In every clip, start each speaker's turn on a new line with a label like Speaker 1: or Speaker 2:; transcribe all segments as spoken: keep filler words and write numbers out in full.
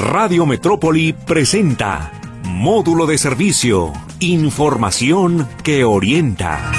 Speaker 1: Radio Metrópoli presenta Módulo de Servicio, información que orienta.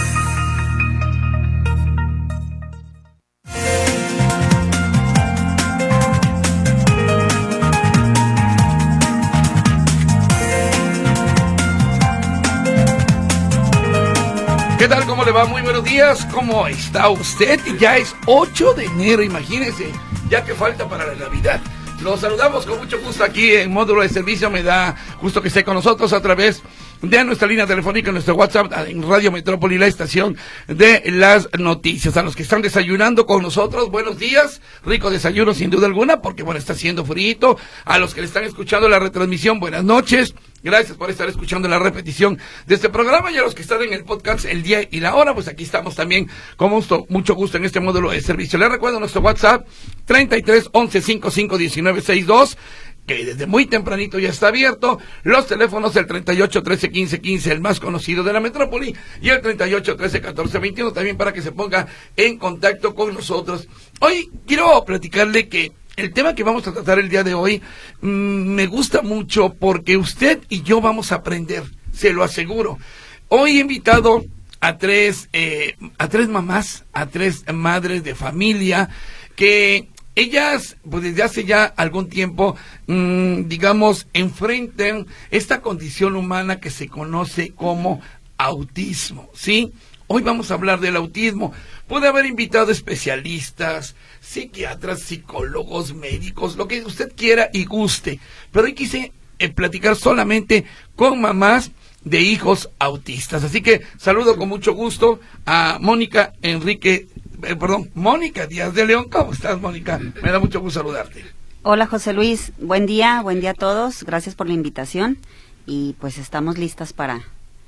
Speaker 2: ¿Qué tal? ¿Cómo le va? Muy buenos días. ¿Cómo está usted? Ya es ocho de enero, imagínese, ya que falta para la Navidad. Los saludamos con mucho gusto aquí en Módulo de Servicio. Me da gusto que esté con nosotros a través de nuestra línea telefónica, nuestro WhatsApp, en Radio Metrópoli, la estación de las noticias. A los que están desayunando con nosotros, buenos días, rico desayuno sin duda alguna, porque bueno, está haciendo frío. A los que le están escuchando la retransmisión, buenas noches. Gracias por estar escuchando la repetición de este programa, y a los que están en el podcast el día y la hora, pues aquí estamos también con mucho, mucho gusto en este módulo de servicio. Les recuerdo nuestro WhatsApp treinta y tres once cincuenta y cinco diecinueve sesenta y dos, que desde muy tempranito ya está abierto. Los teléfonos, el treinta y ocho trece quince quince, el más conocido de la metrópoli, y el treinta y ocho trece catorce veintiuno, también para que se ponga en contacto con nosotros. Hoy quiero platicarle que el tema que vamos a tratar el día de hoy mmm, me gusta mucho, porque usted y yo vamos a aprender, se lo aseguro. Hoy he invitado a tres, eh, a tres mamás, a tres madres de familia, que ellas, pues desde hace ya algún tiempo, mmm, digamos, enfrentan esta condición humana que se conoce como autismo, ¿sí? Hoy vamos a hablar del autismo. Puede haber invitado especialistas, psiquiatras, psicólogos, médicos, lo que usted quiera y guste. Pero hoy quise eh, platicar solamente con mamás de hijos autistas. Así que saludo con mucho gusto a Mónica Enrique, eh, perdón, Mónica Díaz de León. ¿Cómo estás, Mónica? Me da mucho gusto saludarte.
Speaker 3: Hola, José Luis. Buen día, buen día a todos. Gracias por la invitación. Y pues estamos listas para,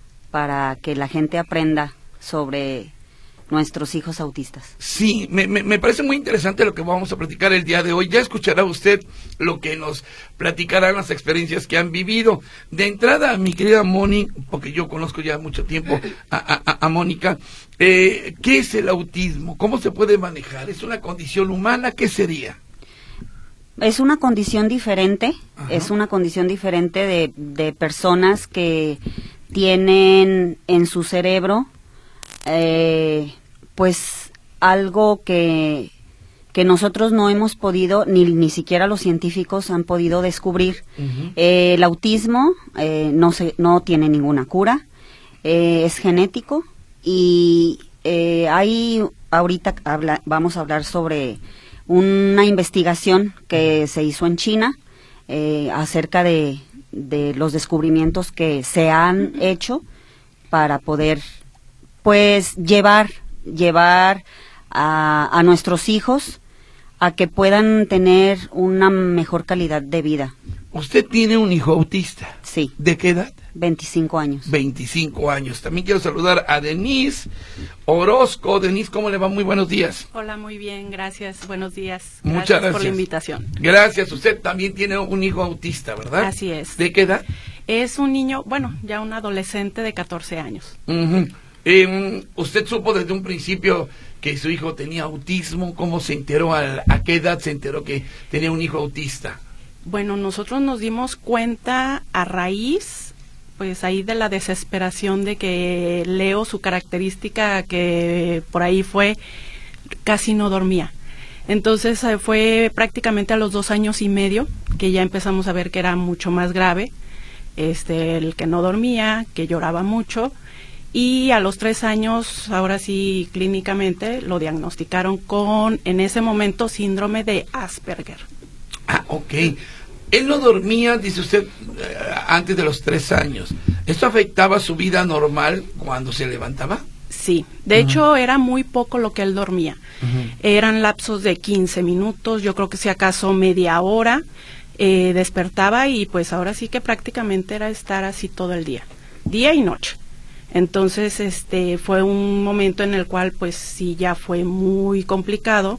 Speaker 3: para que la gente aprenda sobre nuestros hijos autistas.
Speaker 2: Sí, me, me, me parece muy interesante lo que vamos a platicar el día de hoy. Ya escuchará usted lo que nos platicarán las experiencias que han vivido. De entrada, mi querida Moni, porque yo conozco ya mucho tiempo a, a, a Mónica, eh, ¿qué es el autismo? ¿Cómo se puede manejar? ¿Es una condición humana? ¿Qué sería?
Speaker 3: Es una condición diferente,
Speaker 2: Ajá.
Speaker 3: es una condición diferente de, de personas que tienen en su cerebro Eh, pues algo que que nosotros no hemos podido, ni ni siquiera los científicos han podido descubrir. Uh-huh. Eh, el autismo eh, no se no tiene ninguna cura, eh, es genético, y eh, hay ahorita habla, vamos a hablar sobre una investigación que se hizo en China eh, acerca de de los descubrimientos que se han hecho para poder pues llevar llevar a, a nuestros hijos a que puedan tener una mejor calidad de vida.
Speaker 2: ¿Usted tiene un hijo autista?
Speaker 3: Sí.
Speaker 2: ¿De qué edad?
Speaker 3: veinticinco años.
Speaker 2: veinticinco años. También quiero saludar a Denise Orozco. Denise, ¿cómo le va? Muy buenos días.
Speaker 4: Hola, muy bien, gracias. Buenos días.
Speaker 2: Muchas
Speaker 4: gracias,
Speaker 2: gracias
Speaker 4: por la invitación.
Speaker 2: Gracias. Usted también tiene un hijo autista, ¿verdad?
Speaker 4: Así es.
Speaker 2: ¿De qué edad?
Speaker 4: Es un niño, bueno, ya un adolescente de catorce años.
Speaker 2: Uh-huh. Eh, ¿Usted supo desde un principio que su hijo tenía autismo? ¿Cómo se enteró? ¿A, a qué edad se enteró que tenía un hijo autista?
Speaker 4: Bueno, nosotros nos dimos cuenta a raíz, pues ahí de la desesperación de que Leo, su característica que por ahí fue, casi no dormía. Entonces eh, fue prácticamente a los dos años y medio que ya empezamos a ver que era mucho más grave, este, el que no dormía, que lloraba mucho. Y a los tres años, ahora sí, clínicamente, lo diagnosticaron con, en ese momento, síndrome de Asperger.
Speaker 2: Ah, ok. Él no dormía, dice usted, eh, antes de los tres años. ¿Esto afectaba su vida normal cuando se levantaba?
Speaker 4: Sí. De uh-huh. hecho, era muy poco lo que él dormía. Uh-huh. Eran lapsos de quince minutos, yo creo que si acaso media hora, eh, despertaba y pues ahora sí que prácticamente era estar así todo el día, día y noche. Entonces, este, fue un momento en el cual, pues, sí, ya fue muy complicado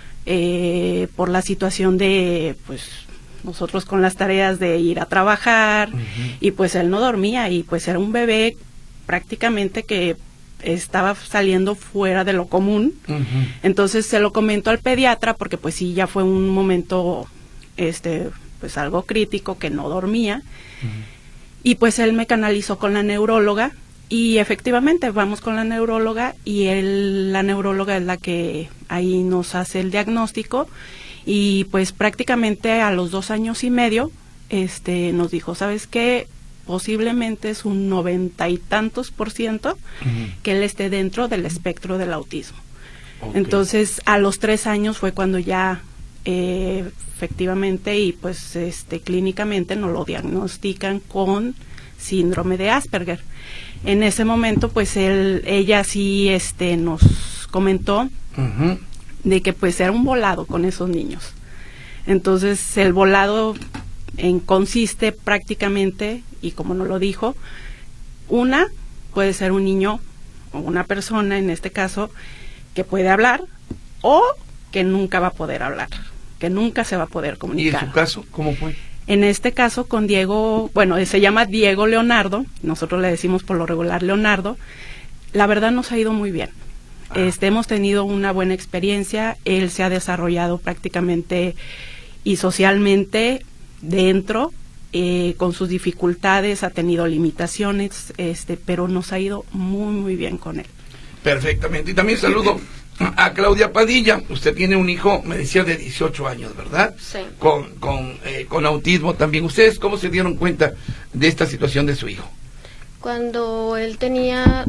Speaker 4: eh, por la situación de, pues, nosotros con las tareas de ir a trabajar, uh-huh. y pues él no dormía, y pues era un bebé prácticamente que estaba saliendo fuera de lo común. Uh-huh. Entonces se lo comento al pediatra porque pues sí, ya fue un momento, este, pues algo crítico, que no dormía. Uh-huh. Y pues él me canalizó con la neuróloga y efectivamente vamos con la neuróloga y él, la neuróloga es la que ahí nos hace el diagnóstico y pues prácticamente a los dos años y medio este nos dijo, ¿sabes qué? Posiblemente es un noventa y tantos por ciento uh-huh. que él esté dentro del espectro del autismo. Okay. Entonces a los tres años fue cuando ya eh, efectivamente y pues este clínicamente nos lo diagnostican con síndrome de Asperger. En ese momento pues él ella sí este nos comentó uh-huh. de que pues era un volado con esos niños. Entonces el volado en, consiste prácticamente, y como nos lo dijo, una puede ser un niño o una persona en este caso que puede hablar o que nunca va a poder hablar, que nunca se va a poder comunicar.
Speaker 2: ¿Y en su caso cómo fue?
Speaker 4: En este caso con Diego, bueno, se llama Diego Leonardo, nosotros le decimos por lo regular Leonardo, la verdad nos ha ido muy bien. Ah. Este, hemos tenido una buena experiencia, él se ha desarrollado prácticamente y socialmente dentro, eh, con sus dificultades, ha tenido limitaciones, este, pero nos ha ido muy, muy bien con él.
Speaker 2: Perfectamente. Y también saludo a Claudia Padilla. Usted tiene un hijo, me decía, de dieciocho años, ¿verdad?
Speaker 5: Sí.
Speaker 2: Con, con, eh, con autismo también. ¿Ustedes cómo se dieron cuenta de esta situación de su hijo?
Speaker 5: Cuando él tenía...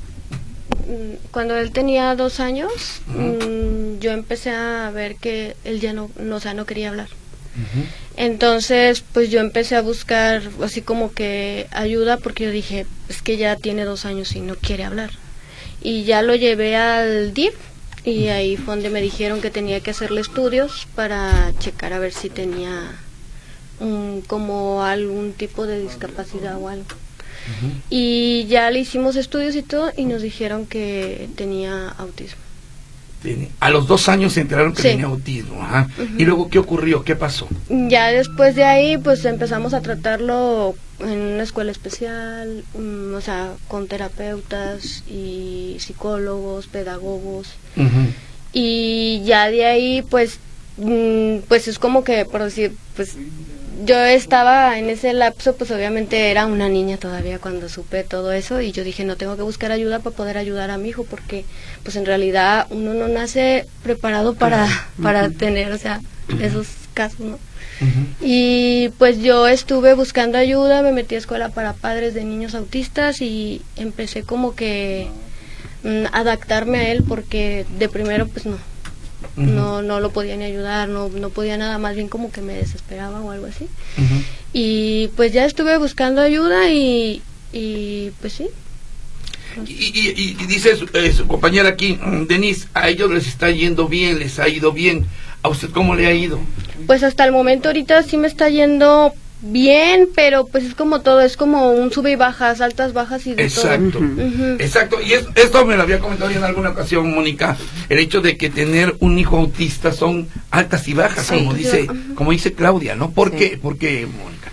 Speaker 5: Cuando él tenía dos años, uh-huh. mmm, yo empecé a ver que él ya no, no, o sea, no quería hablar. Uh-huh. Entonces, pues yo empecé a buscar así como que ayuda, porque yo dije, es que ya tiene dos años y no quiere hablar. Y ya lo llevé al D I F y ahí fue donde me dijeron que tenía que hacerle estudios para checar a ver si tenía um, como algún tipo de discapacidad o algo. Uh-huh. Y ya le hicimos estudios y todo y nos dijeron que tenía autismo.
Speaker 2: A los dos años se enteraron que
Speaker 5: sí.
Speaker 2: tenía autismo. Ajá. Uh-huh. ¿Y luego qué ocurrió? ¿Qué pasó?
Speaker 5: Ya después de ahí pues empezamos a tratarlo en una escuela especial, um, o sea, con terapeutas y psicólogos, pedagogos. Uh-huh. Y ya de ahí pues um, pues es como que, por decir, pues yo estaba en ese lapso, pues obviamente era una niña todavía cuando supe todo eso y yo dije, no, tengo que buscar ayuda para poder ayudar a mi hijo, porque pues en realidad uno no nace preparado para, para uh-huh. tener, o sea, esos casos, ¿no? Uh-huh. Y pues yo estuve buscando ayuda, me metí a escuela para padres de niños autistas y empecé como que mm, adaptarme a él, porque de primero pues no. Uh-huh. No no lo podía ni ayudar, no no podía nada, más bien como que me desesperaba o algo así. Uh-huh. Y pues ya estuve buscando ayuda y, y pues sí.
Speaker 2: Y, y, y dice su, eh, su compañera aquí, Denise, a ellos les está yendo bien, les ha ido bien. ¿A usted cómo le ha ido?
Speaker 5: Pues hasta el momento ahorita sí me está yendo bien, pero pues es como todo, es como un sube y bajas, altas, bajas y de
Speaker 2: exacto,
Speaker 5: todo. Uh-huh.
Speaker 2: Exacto, y es, esto me lo había comentado en alguna ocasión, Mónica, el hecho de que tener un hijo autista son altas y bajas, sí. como dice uh-huh. como dice Claudia, ¿no? ¿Por sí. qué? ¿Por qué, Mónica?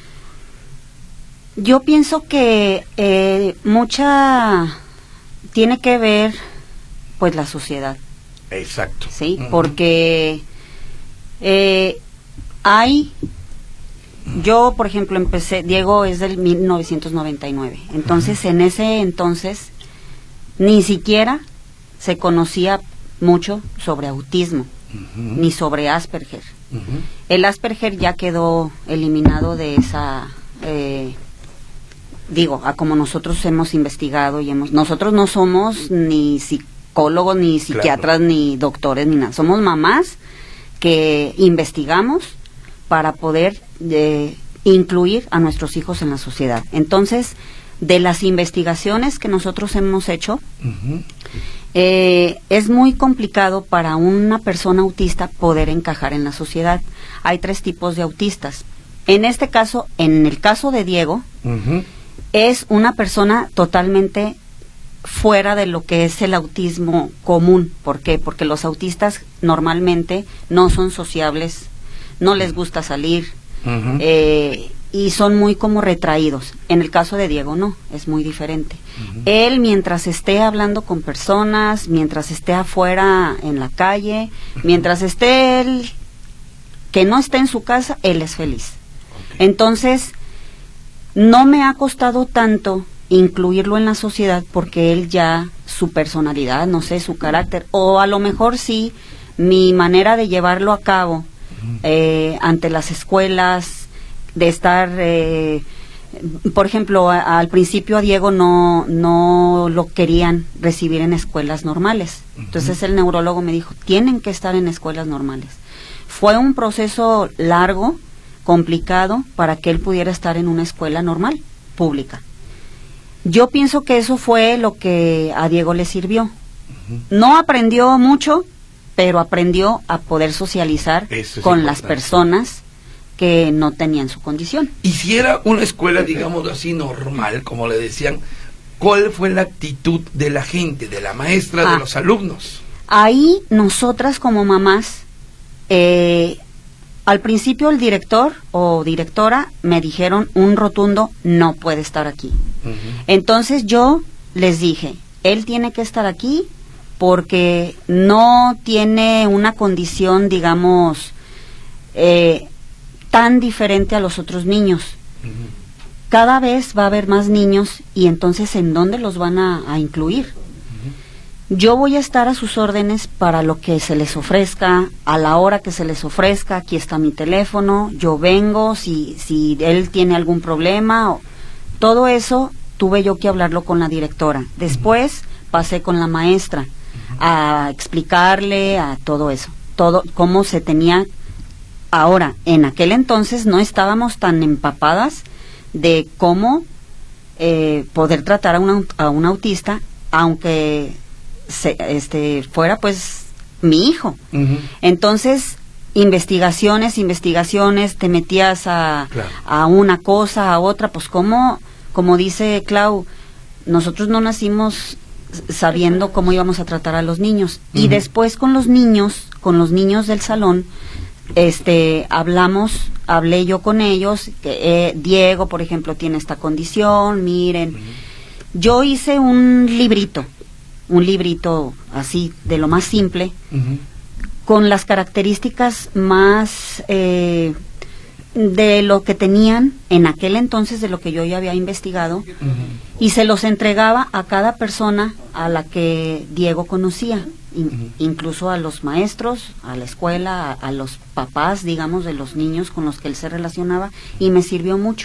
Speaker 3: Yo pienso que eh, mucha tiene que ver pues la sociedad.
Speaker 2: Exacto.
Speaker 3: Sí, uh-huh. porque eh, hay Yo, por ejemplo, empecé, Diego es del mil novecientos noventa y nueve, entonces uh-huh. en ese entonces ni siquiera se conocía mucho sobre autismo, uh-huh. ni sobre Asperger. Uh-huh. El Asperger ya quedó eliminado de esa, eh, digo, a como nosotros hemos investigado y hemos, nosotros no somos ni psicólogos, ni psiquiatras, claro. ni doctores, ni nada, somos mamás que investigamos para poder eh, incluir a nuestros hijos en la sociedad. Entonces, de las investigaciones que nosotros hemos hecho, uh-huh. eh, es muy complicado para una persona autista poder encajar en la sociedad. Hay tres tipos de autistas. En este caso, en el caso de Diego, uh-huh. es una persona totalmente fuera de lo que es el autismo común. ¿Por qué? Porque los autistas normalmente no son sociables, no les gusta salir, uh-huh. eh, y son muy como retraídos. En el caso de Diego no, es muy diferente. Uh-huh. Él, mientras esté hablando con personas, mientras esté afuera en la calle, uh-huh. mientras esté él, que no esté en su casa, él es feliz. Entonces, no me ha costado tanto incluirlo en la sociedad porque él ya, su personalidad, no sé, su carácter, o a lo mejor sí, mi manera de llevarlo a cabo eh, ante las escuelas, de estar, eh, por ejemplo, a, al principio a Diego no, no lo querían recibir en escuelas normales. Entonces el neurólogo me dijo, tienen que estar en escuelas normales. Fue un proceso largo, complicado, para que él pudiera estar en una escuela normal, pública. Yo pienso que eso fue lo que a Diego le sirvió. No aprendió mucho, pero aprendió a poder socializar con las personas que no tenían su condición.
Speaker 2: Y si era una escuela, digamos así, normal, como le decían, ¿cuál fue la actitud de la gente, de la maestra, ah, de los alumnos?
Speaker 3: Ahí nosotras como mamás, eh, al principio el director o directora me dijeron un rotundo, no puede estar aquí. Uh-huh. Entonces yo les dije, él tiene que estar aquí porque no tiene una condición, digamos, eh, tan diferente a los otros niños. Uh-huh. Cada vez va a haber más niños y entonces ¿en dónde los van a, a incluir? Yo voy a estar a sus órdenes para lo que se les ofrezca, a la hora que se les ofrezca. Aquí está mi teléfono, yo vengo, si, si él tiene algún problema, o, todo eso tuve yo que hablarlo con la directora. Después pasé con la maestra a explicarle a todo eso, todo cómo se tenía. Ahora, en aquel entonces no estábamos tan empapadas de cómo eh, poder tratar a, una, a un autista, aunque se, este fuera pues mi hijo. Uh-huh. Entonces, investigaciones, investigaciones, te metías a, claro. a una cosa, a otra, pues como, como dice Clau, nosotros no nacimos sabiendo cómo íbamos a tratar a los niños. Uh-huh. Y después con los niños, con los niños del salón, este hablamos, hablé yo con ellos, que, eh, Diego, por ejemplo, tiene esta condición, miren. Uh-huh. Yo hice un librito, un librito así, de lo más simple, uh-huh. con las características más eh, de lo que tenían en aquel entonces, de lo que yo ya había investigado, uh-huh. y se los entregaba a cada persona a la que Diego conocía, in, uh-huh. incluso a los maestros, a la escuela, a, a los papás, digamos, de los niños con los que él se relacionaba, y me sirvió mucho,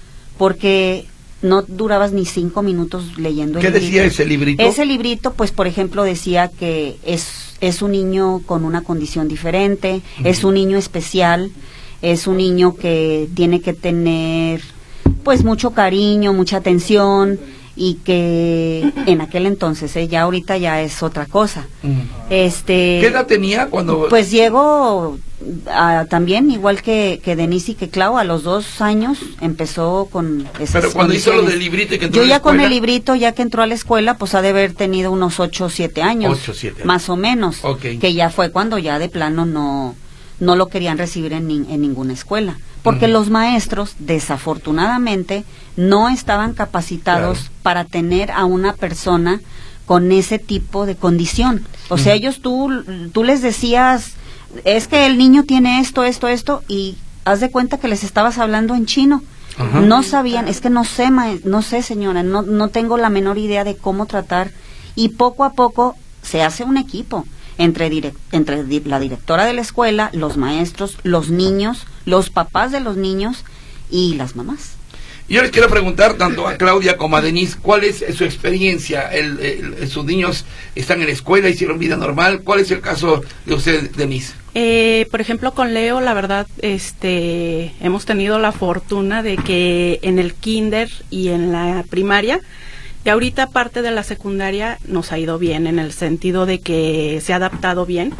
Speaker 3: porque no durabas ni cinco minutos leyendo el
Speaker 2: ¿Qué
Speaker 3: librito.
Speaker 2: decía ese librito?
Speaker 3: Ese librito, pues, por ejemplo, decía que es, es un niño con una condición diferente, uh-huh. es un niño especial, es un niño que tiene que tener, pues, mucho cariño, mucha atención, y que en aquel entonces, ¿eh? ya ahorita ya es otra cosa. Uh-huh. Este,
Speaker 2: ¿Qué edad tenía cuando...?
Speaker 3: Pues llegó a, también, igual que, que Denise y que Clau, a los dos años empezó con esas
Speaker 2: Pero cuando hizo lo del librito y que entró
Speaker 3: Yo
Speaker 2: a la
Speaker 3: ya
Speaker 2: escuela,
Speaker 3: con el librito, ya que entró a la escuela, pues ha de haber tenido unos ocho o siete años.
Speaker 2: Ocho, siete.
Speaker 3: Más o menos.
Speaker 2: Okay.
Speaker 3: Que ya fue cuando ya de plano no, no lo querían recibir en, en ninguna escuela. Porque uh-huh. los maestros, desafortunadamente, no estaban capacitados claro. para tener a una persona con ese tipo de condición. O uh-huh. sea, ellos, tú, tú les decías, es que el niño tiene esto, esto, esto, y haz de cuenta que les estabas hablando en chino. Uh-huh. No sabían, es que no sé, ma, no sé, señora, no, no tengo la menor idea de cómo tratar. Y poco a poco se hace un equipo entre, direct, entre di, la directora de la escuela, los maestros, los niños, los papás de los niños y las mamás.
Speaker 2: Yo les quiero preguntar tanto a Claudia como a Denise, ¿cuál es su experiencia? El, el, ¿Sus niños están en la escuela, hicieron vida normal? ¿Cuál es el caso de usted, Denise?
Speaker 4: Eh, por ejemplo, con Leo, la verdad, este, hemos tenido la fortuna de que en el kinder y en la primaria, y ahorita parte de la secundaria nos ha ido bien, en el sentido de que se ha adaptado bien,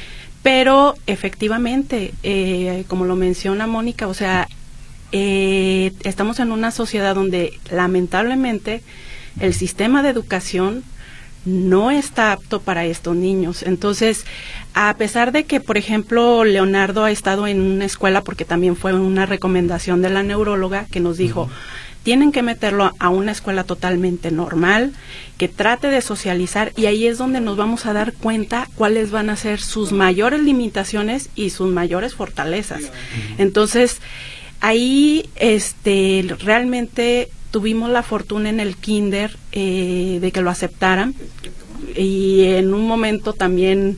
Speaker 4: pero efectivamente, eh, como lo menciona Mónica, o sea, eh, estamos en una sociedad donde lamentablemente el sistema de educación no está apto para estos niños. Entonces, a pesar de que, por ejemplo, Leonardo ha estado en una escuela, porque también fue una recomendación de la neuróloga que nos dijo, uh-huh. tienen que meterlo a una escuela totalmente normal, que trate de socializar, y ahí es donde nos vamos a dar cuenta cuáles van a ser sus mayores limitaciones y sus mayores fortalezas. Uh-huh. Entonces, Ahí, este, realmente tuvimos la fortuna en el kinder eh, de que lo aceptaran, y en un momento también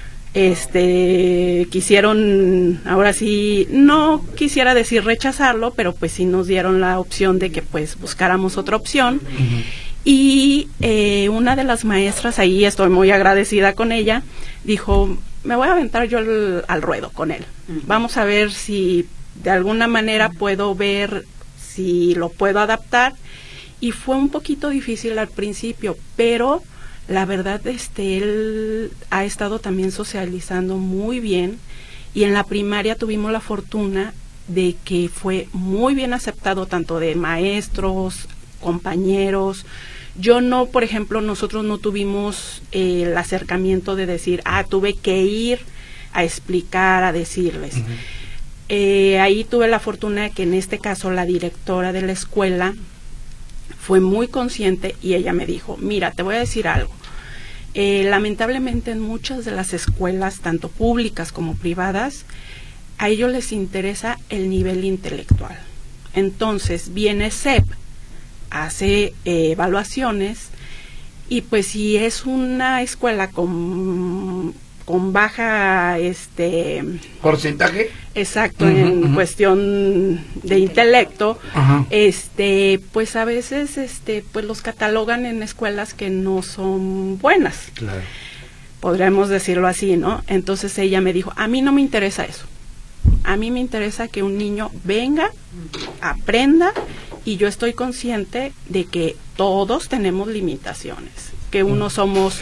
Speaker 4: este quisieron, ahora sí, no quisiera decir rechazarlo, pero pues sí nos dieron la opción de que pues buscáramos otra opción. Uh-huh. Y eh, una de las maestras, ahí estoy muy agradecida con ella, dijo, me voy a aventar yo al, al ruedo con él. Uh-huh. Vamos a ver si de alguna manera puedo ver si lo puedo adaptar. Y fue un poquito difícil al principio, pero la verdad, este, él ha estado también socializando muy bien, y en la primaria tuvimos la fortuna de que fue muy bien aceptado tanto de maestros, compañeros. Yo no, por ejemplo, nosotros no tuvimos eh, el acercamiento de decir, ah, tuve que ir a explicar, a decirles. Uh-huh. Eh, ahí tuve la fortuna de que en este caso la directora de la escuela fue muy consciente, y ella me dijo, mira, te voy a decir algo. Eh, lamentablemente en muchas de las escuelas, tanto públicas como privadas, a ellos les interesa el nivel intelectual. Entonces viene S E P, hace eh, evaluaciones, y pues si es una escuela con, con baja este
Speaker 2: porcentaje,
Speaker 4: exacto,
Speaker 2: uh-huh,
Speaker 4: en
Speaker 2: uh-huh.
Speaker 4: cuestión de intelecto,
Speaker 2: uh-huh.
Speaker 4: este pues a veces este pues los catalogan en escuelas que no son buenas.
Speaker 2: Claro.
Speaker 4: Podríamos decirlo así, ¿no? Entonces ella me dijo, a mí no me interesa eso. A mí me interesa que un niño venga, aprenda, y yo estoy consciente de que todos tenemos limitaciones, que unos somos,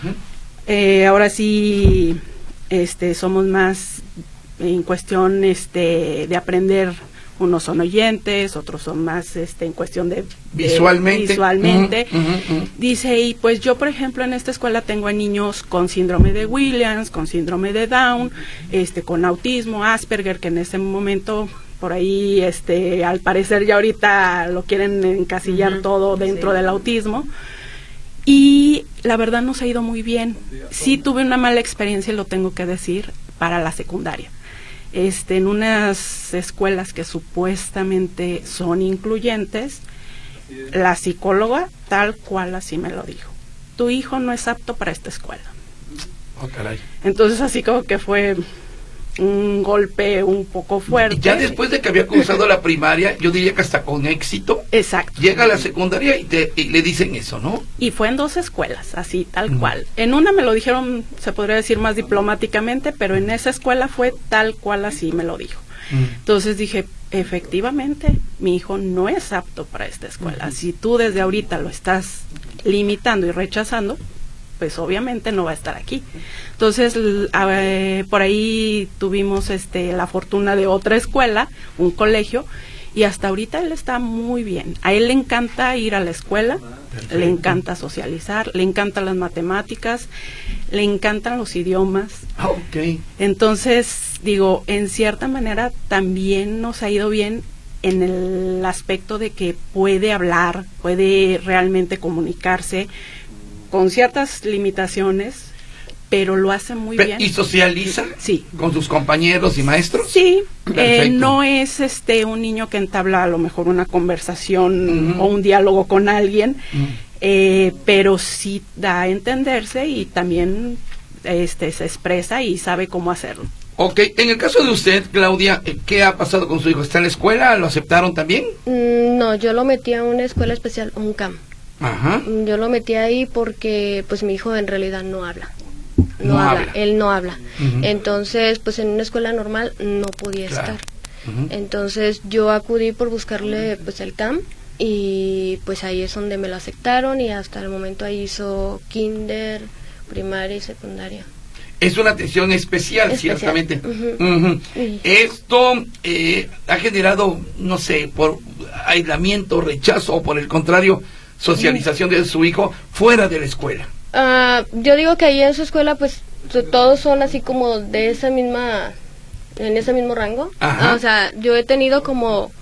Speaker 4: eh, ahora sí, este, somos más en cuestión, este, de aprender. Unos son oyentes, otros son más, este, en cuestión de, de
Speaker 2: visualmente.
Speaker 4: visualmente.
Speaker 2: Uh-huh, uh-huh, uh-huh.
Speaker 4: Dice, y pues yo, por ejemplo, en esta escuela tengo a niños con síndrome de Williams, con síndrome de Down, este, con autismo, Asperger, que en ese momento, por ahí, este, al parecer ya ahorita lo quieren encasillar uh-huh. todo dentro sí. del autismo. Y la verdad nos ha ido muy bien. Sí tuve una mala experiencia, lo tengo que decir, para la secundaria. Este, en unas escuelas que supuestamente son incluyentes, la psicóloga tal cual así me lo dijo, tu hijo no es apto para esta escuela.
Speaker 2: Oh, caray.
Speaker 4: Entonces así como que fue un golpe un poco fuerte.
Speaker 2: Y ya después de que había cursado la primaria, yo diría que hasta con éxito,
Speaker 4: exacto,
Speaker 2: llega a la secundaria y, te, y le dicen eso, ¿no?
Speaker 4: Y fue en dos escuelas, así, tal mm. cual. En una me lo dijeron, se podría decir más diplomáticamente, pero en esa escuela fue tal cual así me lo dijo. Mm. Entonces dije, efectivamente, mi hijo no es apto para esta escuela. Mm. Si tú desde ahorita lo estás limitando y rechazando, pues obviamente no va a estar aquí. Entonces, eh, por ahí tuvimos este la fortuna de otra escuela, un colegio, y hasta ahorita él está muy bien. A él le encanta ir a la escuela, perfecto, le encanta socializar, le encantan las matemáticas, le encantan los idiomas.
Speaker 2: Okay.
Speaker 4: Entonces, digo, en cierta manera también nos ha ido bien en el aspecto de que puede hablar, puede realmente comunicarse, con ciertas limitaciones, pero lo hace muy
Speaker 2: Pe-
Speaker 4: bien.
Speaker 2: ¿Y socializa?
Speaker 4: Sí.
Speaker 2: ¿Con sus compañeros y maestros?
Speaker 4: Sí, eh, no es este un niño que entabla a lo mejor una conversación uh-huh. o un diálogo con alguien, uh-huh. eh, pero sí da a entenderse y también este se expresa y sabe cómo hacerlo.
Speaker 2: Ok, en el caso de usted, Claudia, ¿qué ha pasado con su hijo? ¿Está en la escuela? ¿Lo aceptaron también?
Speaker 5: Mm, no, yo lo metí a una escuela especial, un C A M.
Speaker 2: Ajá.
Speaker 5: Yo lo metí ahí porque pues mi hijo en realidad no habla. No,
Speaker 2: no
Speaker 5: habla,
Speaker 2: habla,
Speaker 5: él no habla.
Speaker 2: Uh-huh.
Speaker 5: Entonces, pues en una escuela normal no podía
Speaker 2: claro.
Speaker 5: estar.
Speaker 2: Uh-huh.
Speaker 5: Entonces yo acudí por buscarle pues el C A M y pues ahí es donde me lo aceptaron y hasta el momento ahí hizo kinder, primaria y secundaria.
Speaker 2: Es una atención especial, especial. Ciertamente. Uh-huh. Uh-huh. Uh-huh. Esto eh, ha generado, no sé, por aislamiento, rechazo o por el contrario, socialización de su hijo fuera de la escuela.
Speaker 5: Uh, yo digo que ahí en su escuela pues todos son así como de esa misma, en ese mismo rango.
Speaker 2: Ajá.
Speaker 5: O sea, yo he tenido como,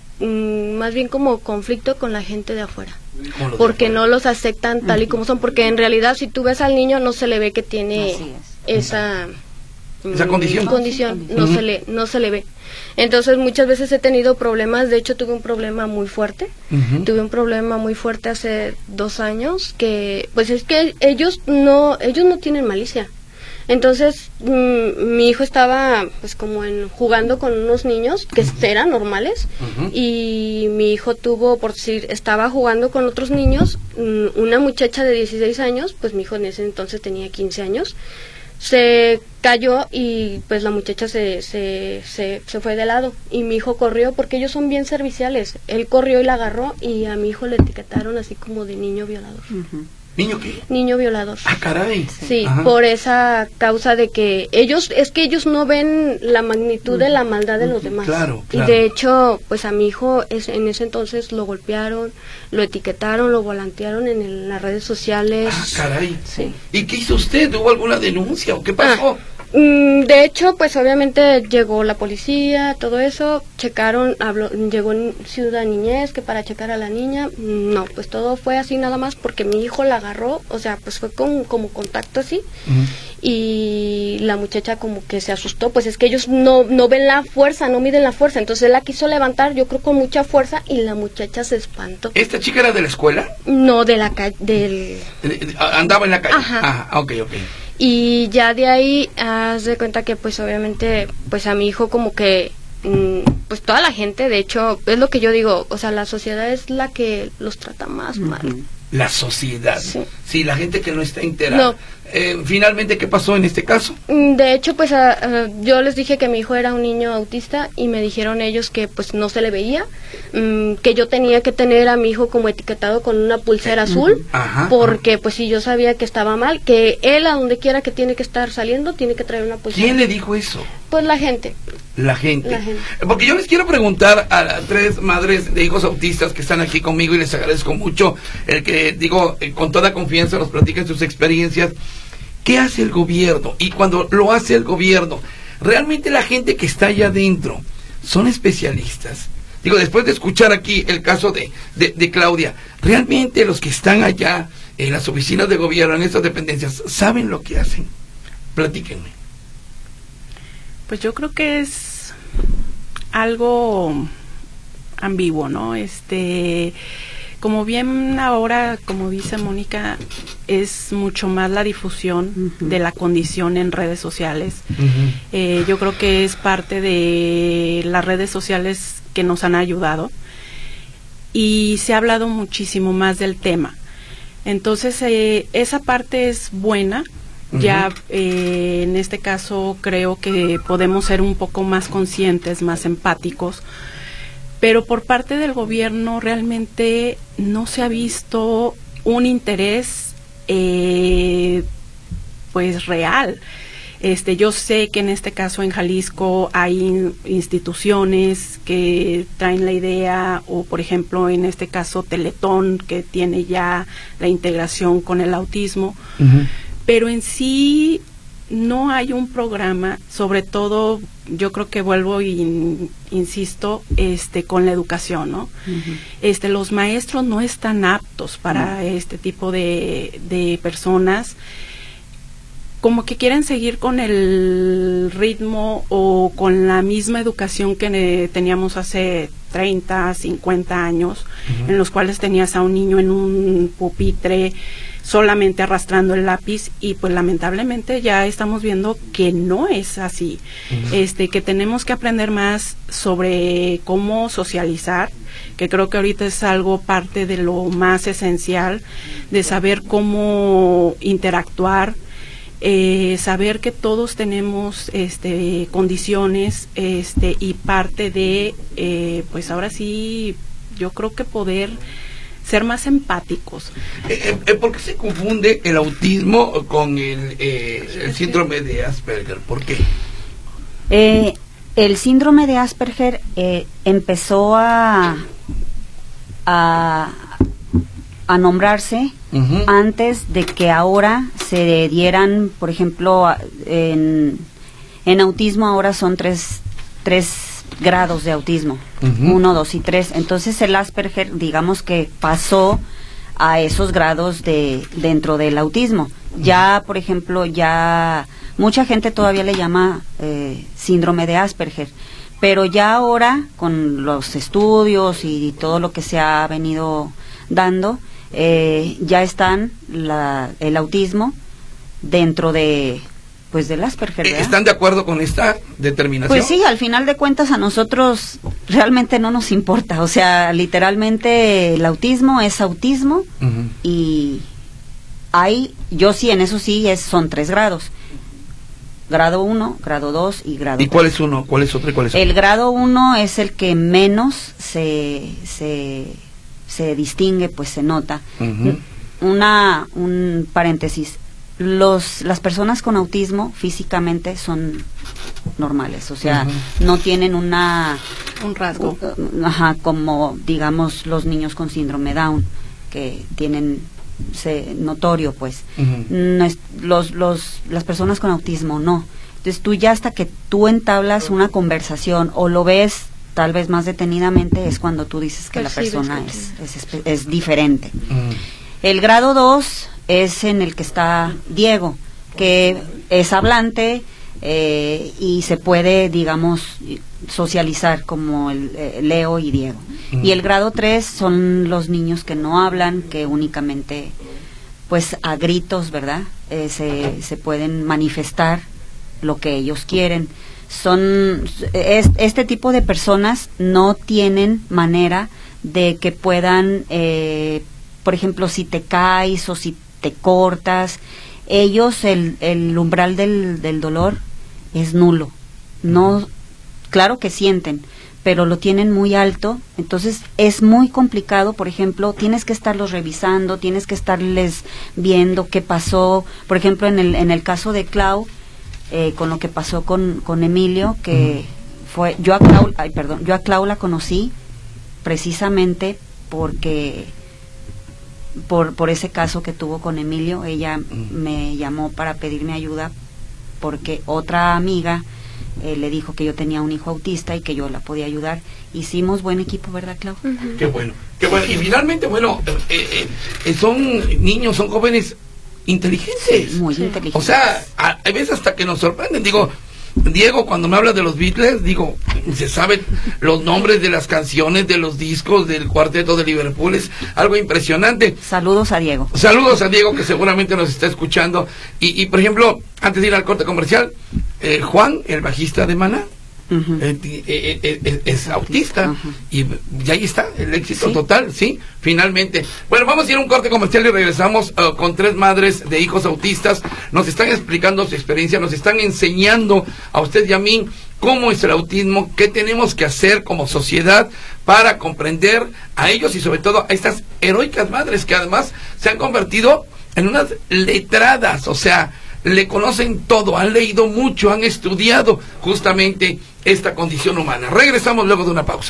Speaker 5: mm, más bien como conflicto con la gente de afuera. Porque de afuera? No los aceptan tal y como son, porque en realidad si tú ves al niño no se le ve que tiene esa...
Speaker 2: esa condición,
Speaker 5: condición no uh-huh. se le no se le ve. Entonces muchas veces he tenido problemas, de hecho tuve un problema muy fuerte, uh-huh. tuve un problema muy fuerte hace dos años, que pues es que ellos no, ellos no tienen malicia. Entonces, mmm, mi hijo estaba pues como en jugando con unos niños que uh-huh. eran normales uh-huh. y mi hijo tuvo, por decir, estaba jugando con otros niños, mmm, una muchacha de dieciséis años, pues mi hijo en ese entonces tenía quince años, se cayó y pues la muchacha se, se, se, se fue de lado y mi hijo corrió porque ellos son bien serviciales, él corrió y la agarró y a mi hijo le etiquetaron así como de niño violador.
Speaker 2: Uh-huh. ¿Niño qué?
Speaker 5: Niño violador.
Speaker 2: Ah, caray.
Speaker 5: Sí,
Speaker 2: Ajá.
Speaker 5: por esa causa de que ellos, es que ellos no ven la magnitud de la maldad de los demás.
Speaker 2: Claro, claro.
Speaker 5: Y de hecho, pues a mi hijo es, en ese entonces lo golpearon, lo etiquetaron, lo volantearon en, el, en las redes sociales.
Speaker 2: Ah, caray.
Speaker 5: Sí.
Speaker 2: ¿Y qué hizo usted? ¿Hubo alguna denuncia o qué pasó?
Speaker 5: Ah. De hecho, pues obviamente llegó la policía, todo eso, checaron, habló, llegó Ciudad Niñez, que para checar a la niña, no, pues todo fue así nada más porque mi hijo la agarró, o sea, pues fue con, como contacto así, uh-huh. y la muchacha como que se asustó, pues es que ellos no, no ven la fuerza, no miden la fuerza, entonces él la quiso levantar, yo creo con mucha fuerza, y la muchacha se espantó.
Speaker 2: ¿Esta chica era de la escuela?
Speaker 5: No, de la calle, del...
Speaker 2: Andaba en la calle.
Speaker 5: Ajá.
Speaker 2: Ah, ok, ok.
Speaker 5: Y ya de ahí, haz de cuenta que pues obviamente, pues a mi hijo como que, mmm, pues toda la gente, de hecho, es lo que yo digo, o sea, la sociedad es la que los trata más uh-huh. mal.
Speaker 2: La sociedad, sí. sí, la gente que no está enterada.
Speaker 5: No.
Speaker 2: Eh, finalmente, ¿qué pasó en este caso?
Speaker 5: De hecho, pues a, a, yo les dije que mi hijo era un niño autista y me dijeron ellos que pues no se le veía, mmm, que yo tenía que tener a mi hijo como etiquetado con una pulsera
Speaker 2: uh-huh.
Speaker 5: azul,
Speaker 2: ajá,
Speaker 5: porque
Speaker 2: ajá.
Speaker 5: pues si yo sabía que estaba mal, que él a donde quiera que tiene que estar saliendo, tiene que traer una pulsera.
Speaker 2: ¿Quién le dijo eso?
Speaker 5: Pues la gente.
Speaker 2: La gente.
Speaker 5: La gente.
Speaker 2: Porque yo les quiero preguntar a las tres madres de hijos autistas que están aquí conmigo y les agradezco mucho el que, digo, eh, con toda confianza nos platiquen sus experiencias. ¿Qué hace el gobierno? Y cuando lo hace el gobierno, ¿realmente la gente que está allá adentro son especialistas? Digo, después de escuchar aquí el caso de, de, de Claudia, ¿realmente los que están allá en las oficinas de gobierno, en estas dependencias, saben lo que hacen? Platíquenme.
Speaker 4: Pues yo creo que es algo ambiguo, ¿no? Este, como bien ahora, como dice Mónica, es mucho más la difusión uh-huh. de la condición en redes sociales. Uh-huh. Eh, yo creo que es parte de las redes sociales que nos han ayudado y se ha hablado muchísimo más del tema. Entonces, eh, esa parte es buena. Uh-huh. Ya eh, en este caso creo que podemos ser un poco más conscientes, más empáticos, pero por parte del gobierno realmente no se ha visto un interés eh, pues real. Este, yo sé que en este caso en Jalisco hay in, instituciones que traen la idea, o por ejemplo en este caso Teletón, que tiene ya la integración con el autismo. Uh-huh. Pero en sí no hay un programa, sobre todo yo creo que vuelvo y in, insisto, este con la educación, ¿no? Uh-huh. Este los maestros no están aptos para uh-huh. este tipo de, de personas, como que quieren seguir con el ritmo o con la misma educación que eh, teníamos hace treinta, cincuenta años, uh-huh. en los cuales tenías a un niño en un pupitre solamente arrastrando el lápiz, y pues lamentablemente ya estamos viendo que no es así. Uh-huh. Este, que tenemos que aprender más sobre cómo socializar, que creo que ahorita es algo parte de lo más esencial, de saber cómo interactuar, eh, saber que todos tenemos este condiciones, este y parte de eh, pues ahora sí yo creo que poder ser más empáticos.
Speaker 2: Eh, eh, ¿Por qué se confunde el autismo con el, eh, el síndrome de Asperger? ¿Por qué?
Speaker 3: Eh, el síndrome de Asperger eh, empezó a, a, a nombrarse uh-huh. antes de que ahora se dieran, por ejemplo, en, en autismo ahora son tres, tres grados de autismo, uh-huh. uno, dos y tres. Entonces el Asperger, digamos que pasó a esos grados de dentro del autismo. Ya, por ejemplo, ya mucha gente todavía le llama eh, síndrome de Asperger, pero ya ahora con los estudios y todo lo que se ha venido dando, eh, ya están la, el autismo dentro de pues del Asperger, ¿verdad?
Speaker 2: ¿Están de acuerdo con esta determinación?
Speaker 3: Pues sí, al final de cuentas a nosotros realmente no nos importa, o sea, literalmente el autismo es autismo. Uh-huh. Y hay, yo sí, en eso sí, es, son tres grados. Grado uno, grado dos y grado
Speaker 2: ¿Y cuál tres. Es uno? ¿Cuál es otro y cuál es otro?
Speaker 3: El grado uno es el que menos se, se, se distingue, pues se nota. Uh-huh. Una, un paréntesis. Los, las personas con autismo físicamente son normales, o sea, uh-huh. no tienen una...
Speaker 4: Un rasgo.
Speaker 3: Uh, ajá, como, digamos, los niños con síndrome Down, que tienen... Se, notorio, pues. Uh-huh. No es, los, los, las personas con autismo no. Entonces tú ya hasta que tú entablas una conversación o lo ves tal vez más detenidamente es cuando tú dices que Percibes la persona que es, es, es, es diferente. Uh-huh. El grado dos es en el que está Diego, que es hablante eh, y se puede, digamos, socializar como el, eh, Leo y Diego. Uh-huh. Y el grado tres son los niños que no hablan, que únicamente, pues a gritos, ¿verdad? Eh, se, se pueden manifestar lo que ellos quieren. Son es, este tipo de personas no tienen manera de que puedan, eh, por ejemplo, si te caes o si te cortas, ellos el, el umbral del, del dolor es nulo. No, claro que sienten, pero lo tienen muy alto, entonces es muy complicado. Por ejemplo, tienes que estarlos revisando, tienes que estarles viendo qué pasó. Por ejemplo, en el en el caso de Clau, eh, con lo que pasó con, con Emilio, que uh-huh. fue yo a Clau, ay, perdón, yo a Clau la conocí precisamente porque por por ese caso que tuvo con Emilio. Ella uh-huh. me llamó para pedirme ayuda porque otra amiga Eh, le dijo que yo tenía un hijo autista y que yo la podía ayudar. Hicimos buen equipo, ¿verdad, Clau?
Speaker 2: Uh-huh. Qué bueno, qué bueno. Y finalmente, bueno, eh, eh, son niños, son jóvenes inteligentes.
Speaker 3: Sí, muy inteligentes.
Speaker 2: O sea, a, a veces hasta que nos sorprenden. Digo, Diego, cuando me habla de los Beatles, digo, se sabe los nombres de las canciones, de los discos, del cuarteto de Liverpool, es algo impresionante.
Speaker 3: Saludos a Diego.
Speaker 2: Saludos a Diego, que seguramente nos está escuchando. Y, y por ejemplo, antes de ir al corte comercial, eh, Juan, el bajista de Maná, uh-huh. eh, eh, eh, eh, es autista, uh-huh. y, y ahí está el éxito, ¿sí? Total, sí, finalmente. Bueno, vamos a ir a un corte comercial y regresamos uh, con tres madres de hijos autistas. Nos están explicando su experiencia, nos están enseñando a usted y a mí cómo es el autismo, qué tenemos que hacer como sociedad para comprender a ellos y sobre todo a estas heroicas madres que además se han convertido en unas letradas, o sea, le conocen todo, han leído mucho, han estudiado justamente esta condición humana. Regresamos luego de una pausa.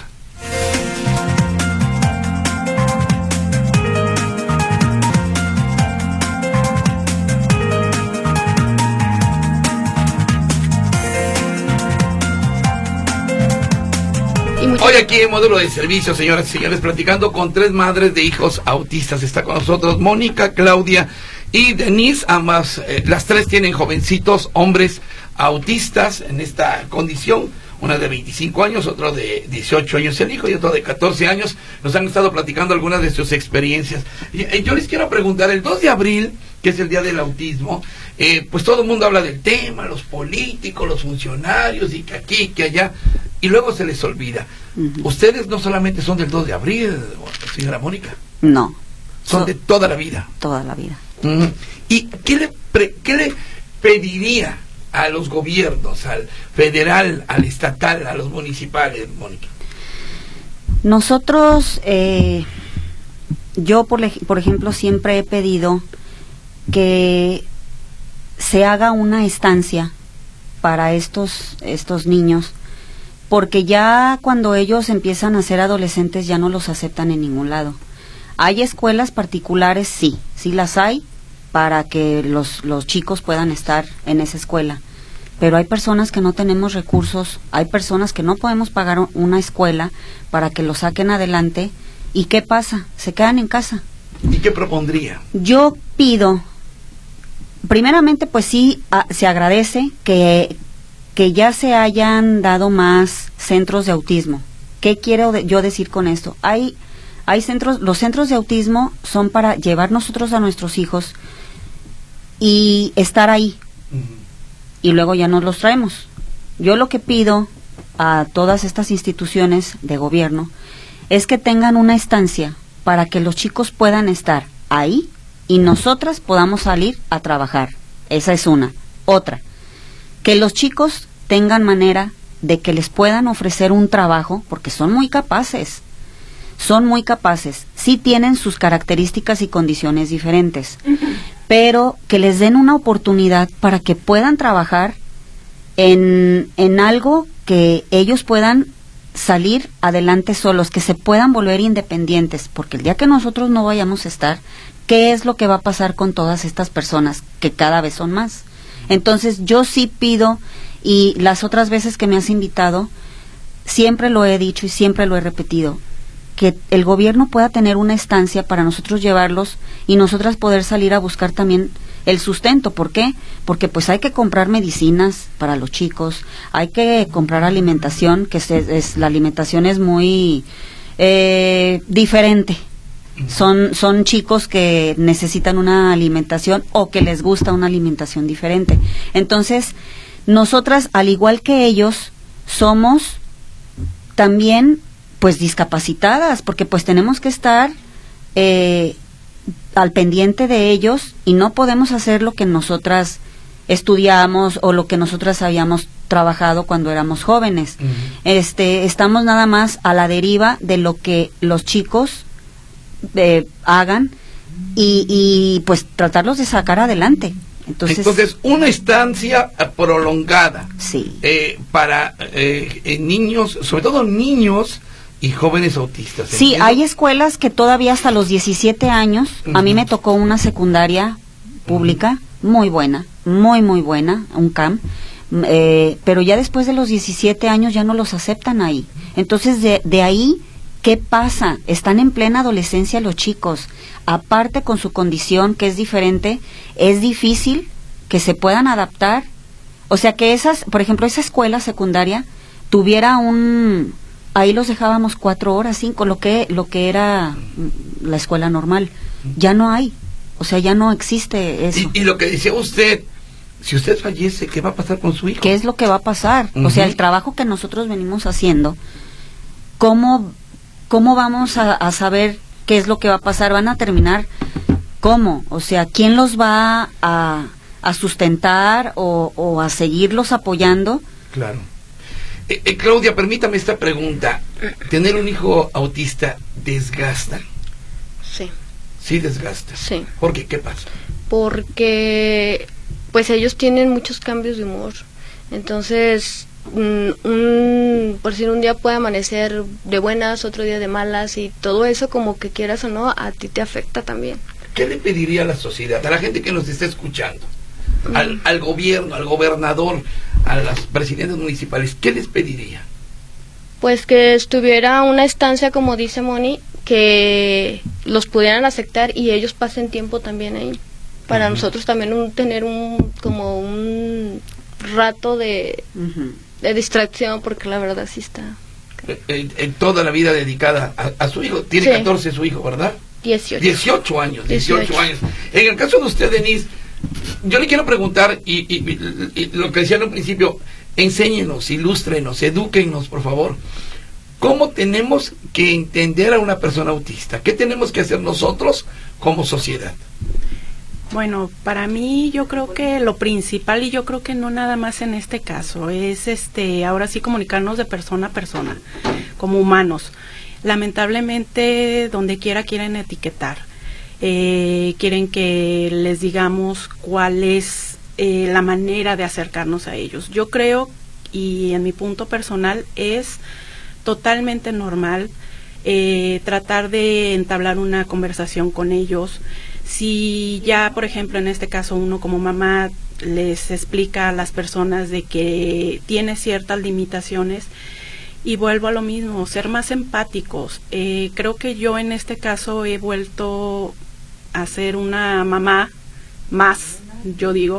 Speaker 2: Hoy aquí en Módulo de Servicio, señoras y señores, platicando con tres madres de hijos autistas. Está con nosotros Mónica, Claudia y Denise. Ambas, eh, las tres tienen jovencitos, hombres autistas en esta condición. Una de veinticinco años, otro de dieciocho años el hijo y otro de catorce años. Nos han estado platicando algunas de sus experiencias. Y, eh, yo les quiero preguntar, el dos de abril, que es el Día del Autismo, eh, pues todo el mundo habla del tema, los políticos, los funcionarios, y que aquí, que allá, y luego se les olvida. Uh-huh. Ustedes no solamente son del dos de abril, señora Mónica.
Speaker 3: No.
Speaker 2: Son so, de toda la vida.
Speaker 3: Toda la vida.
Speaker 2: Uh-huh. ¿Y qué le, pre, qué le pediría a los gobiernos, al federal, al estatal, a los municipales, Mónica?
Speaker 3: Nosotros, eh, yo por, le, por ejemplo, siempre he pedido que se haga una estancia para estos, estos niños, porque ya cuando ellos empiezan a ser adolescentes ya no los aceptan en ningún lado. Hay escuelas particulares, sí, sí las hay, para que los, los chicos puedan estar en esa escuela. Pero hay personas que no tenemos recursos, hay personas que no podemos pagar una escuela para que los saquen adelante. ¿Y qué pasa? Se quedan en casa.
Speaker 2: ¿Y qué propondría?
Speaker 3: Yo pido, primeramente, pues sí, a, se agradece que que ya se hayan dado más centros de autismo. ¿Qué quiero de, yo decir con esto? Hay, hay centros, los centros de autismo son para llevar nosotros a nuestros hijos y estar ahí, uh-huh. y luego ya nos los traemos. Yo lo que pido a todas estas instituciones de gobierno es que tengan una estancia para que los chicos puedan estar ahí y nosotras podamos salir a trabajar. Esa es una. Otra, que los chicos tengan manera de que les puedan ofrecer un trabajo, porque son muy capaces, son muy capaces, sí tienen sus características y condiciones diferentes, uh-huh. pero que les den una oportunidad para que puedan trabajar en, en algo que ellos puedan salir adelante solos, que se puedan volver independientes, porque el día que nosotros no vayamos a estar, ¿qué es lo que va a pasar con todas estas personas que cada vez son más? Entonces yo sí pido, y las otras veces que me has invitado, siempre lo he dicho y siempre lo he repetido, que el gobierno pueda tener una estancia para nosotros llevarlos y nosotras poder salir a buscar también el sustento. ¿Por qué? Porque pues hay que comprar medicinas para los chicos, hay que comprar alimentación, que es, es, la alimentación es muy eh, diferente. Son, son chicos que necesitan una alimentación o que les gusta una alimentación diferente. Entonces, nosotras, al igual que ellos, somos también pues discapacitadas, porque pues tenemos que estar eh, al pendiente de ellos y no podemos hacer lo que nosotras estudiamos o lo que nosotras habíamos trabajado cuando éramos jóvenes. Uh-huh. Este, estamos nada más a la deriva de lo que los chicos eh, hagan y, y pues tratarlos de sacar adelante. Entonces,
Speaker 2: Entonces una estancia prolongada,
Speaker 3: sí.
Speaker 2: eh, para eh, niños, sobre todo niños y jóvenes autistas.
Speaker 3: Sí, ¿entiendes? Hay escuelas que todavía hasta los diecisiete años, uh-huh. a mí me tocó una secundaria pública, uh-huh. muy buena, muy muy buena, un C A M, eh, pero ya después de los diecisiete años ya no los aceptan ahí. Entonces de, de ahí, ¿qué pasa? Están en plena adolescencia los chicos, aparte con su condición que es diferente, es difícil que se puedan adaptar. O sea que esas, por ejemplo, esa escuela secundaria tuviera un... Ahí los dejábamos cuatro horas, cinco, lo que lo que era la escuela normal. Ya no hay, o sea, ya no existe eso.
Speaker 2: Y, y lo que decía usted, si usted fallece, ¿qué va a pasar con su hijo?
Speaker 3: ¿Qué es lo que va a pasar? Uh-huh. O sea, el trabajo que nosotros venimos haciendo, ¿cómo, cómo vamos a, a saber qué es lo que va a pasar? ¿Van a terminar cómo? O sea, ¿quién los va a, a sustentar o, o a seguirlos apoyando?
Speaker 2: Claro. Eh, eh, Claudia, permítame esta pregunta. ¿Tener un hijo autista desgasta?
Speaker 5: Sí.
Speaker 2: Sí desgasta.
Speaker 5: Sí.
Speaker 2: ¿Por qué? ¿Qué pasa?
Speaker 5: Porque pues ellos tienen muchos cambios de humor. Entonces, un, un, por decir, un día puede amanecer de buenas, otro día de malas, y todo eso, como que quieras o no, a ti te afecta también.
Speaker 2: ¿Qué le pediría a la sociedad, a la gente que nos está escuchando? Al, al gobierno, al gobernador, a las presidentes municipales, ¿qué les pediría?
Speaker 5: Pues que estuviera una estancia, como dice Moni, que los pudieran aceptar y ellos pasen tiempo también ahí. Para uh-huh. nosotros también un, tener un como un rato de, uh-huh. de distracción, porque la verdad sí está...
Speaker 2: En, en toda la vida dedicada a, a su hijo. Tiene sí. catorce su hijo, ¿verdad?
Speaker 5: dieciocho.
Speaker 2: dieciocho años, dieciocho, dieciocho años. En el caso de usted, Denise, yo le quiero preguntar, y, y, y, y lo que decía en un principio, enséñenos, ilústrenos, edúquennos, por favor. ¿Cómo tenemos que entender a una persona autista? ¿Qué tenemos que hacer nosotros como sociedad?
Speaker 4: Bueno, para mí yo creo que lo principal, y yo creo que no nada más en este caso, es este ahora sí comunicarnos de persona a persona, como humanos. Lamentablemente, donde quiera quieren etiquetar. Eh, quieren que les digamos cuál es eh, la manera de acercarnos a ellos. Yo creo, y en mi punto personal, es totalmente normal eh, tratar de entablar una conversación con ellos. Si ya, por ejemplo, en este caso uno como mamá les explica a las personas de que tiene ciertas limitaciones, y vuelvo a lo mismo, ser más empáticos. Eh, creo que yo en este caso he vuelto a ser una mamá más, yo digo,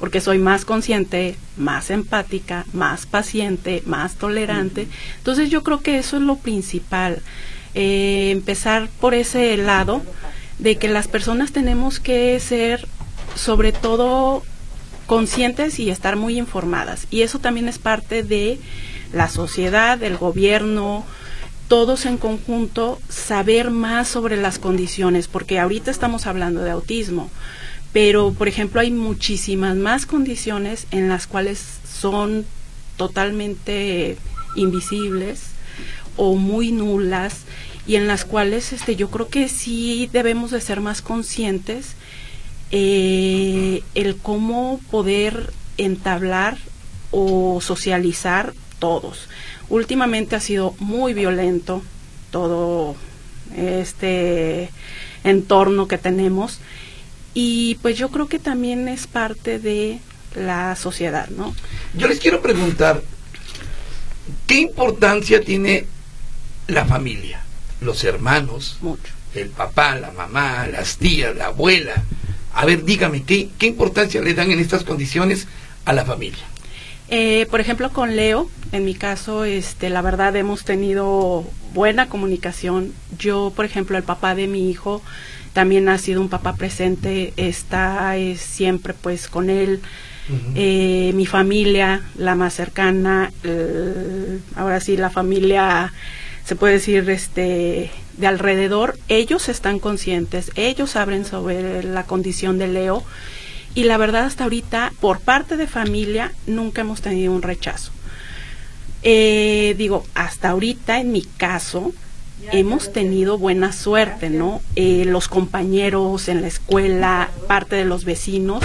Speaker 4: porque soy más consciente, más empática, más paciente, más tolerante. Entonces yo creo que eso es lo principal, eh, empezar por ese lado de que las personas tenemos que ser sobre todo conscientes y estar muy informadas, y eso también es parte de la sociedad, del gobierno, todos en conjunto, saber más sobre las condiciones, porque ahorita estamos hablando de autismo, pero por ejemplo hay muchísimas más condiciones en las cuales son totalmente invisibles o muy nulas, y en las cuales este yo creo que sí debemos de ser más conscientes, eh, el cómo poder entablar o socializar todos. Últimamente ha sido muy violento todo este entorno que tenemos, y pues yo creo que también es parte de la sociedad, ¿no?
Speaker 2: Yo les quiero preguntar, ¿qué importancia tiene la familia? Los hermanos,
Speaker 4: Mucho.
Speaker 2: el papá, la mamá, las tías, la abuela. A ver, dígame, ¿qué, qué importancia le dan en estas condiciones a la familia?
Speaker 4: Eh, por ejemplo, con Leo, en mi caso, este, la verdad hemos tenido buena comunicación. Yo, por ejemplo, el papá de mi hijo también ha sido un papá presente, está eh, siempre pues con él. Uh-huh. Eh, mi familia, la más cercana, eh, ahora sí, la familia, se puede decir, este, de alrededor, ellos están conscientes, ellos saben sobre la condición de Leo. Y la verdad, hasta ahorita, por parte de familia, nunca hemos tenido un rechazo. Eh, digo, hasta ahorita, en mi caso, hemos tenido buena suerte, ¿no? Eh, los compañeros en la escuela, parte de los vecinos,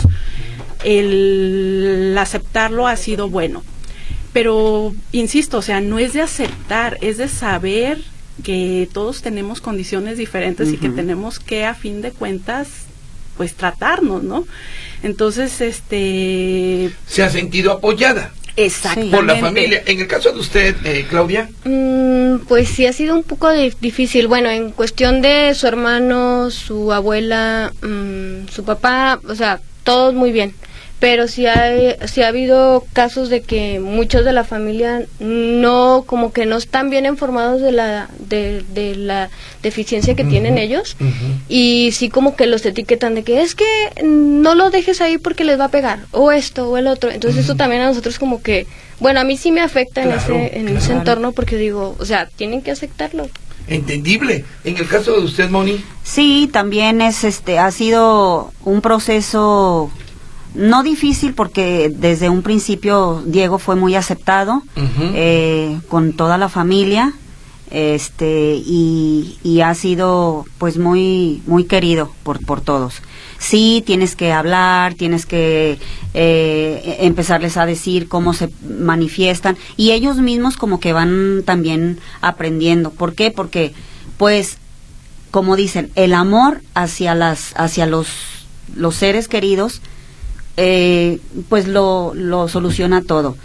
Speaker 4: el aceptarlo ha sido bueno. Pero, insisto, o sea, no es de aceptar, es de saber que todos tenemos condiciones diferentes, uh-huh, y que tenemos que, a fin de cuentas, pues tratarnos, ¿no? Entonces, este...
Speaker 2: ¿Se ha sentido apoyada?
Speaker 4: Exactamente.
Speaker 2: Por la familia. En el caso de usted, eh, Claudia.
Speaker 5: Mm, pues sí ha sido un poco de, difícil. Bueno, en cuestión de su hermano, su abuela, mmm, su papá, o sea, todos muy bien. Pero sí, hay, sí ha habido casos de que muchos de la familia no, como que no están bien informados de la de, de la deficiencia que uh-huh, tienen ellos, uh-huh, y sí como que los etiquetan de que es que no lo dejes ahí porque les va a pegar, o esto o el otro. Entonces uh-huh, eso también a nosotros como que, bueno, a mí sí me afecta, claro, en ese en claro. ese entorno, porque digo, o sea, tienen que aceptarlo.
Speaker 2: Entendible. En el caso de usted, Moni.
Speaker 3: Sí, también es este ha sido un proceso no difícil, porque desde un principio Diego fue muy aceptado, uh-huh, eh, con toda la familia, este y, y ha sido pues muy muy querido por por todos. Sí, tienes que hablar, tienes que eh, empezarles a decir cómo se manifiestan, y ellos mismos como que van también aprendiendo. ¿Por qué? Porque pues como dicen, el amor hacia las hacia los los seres queridos Eh, pues lo, lo soluciona todo.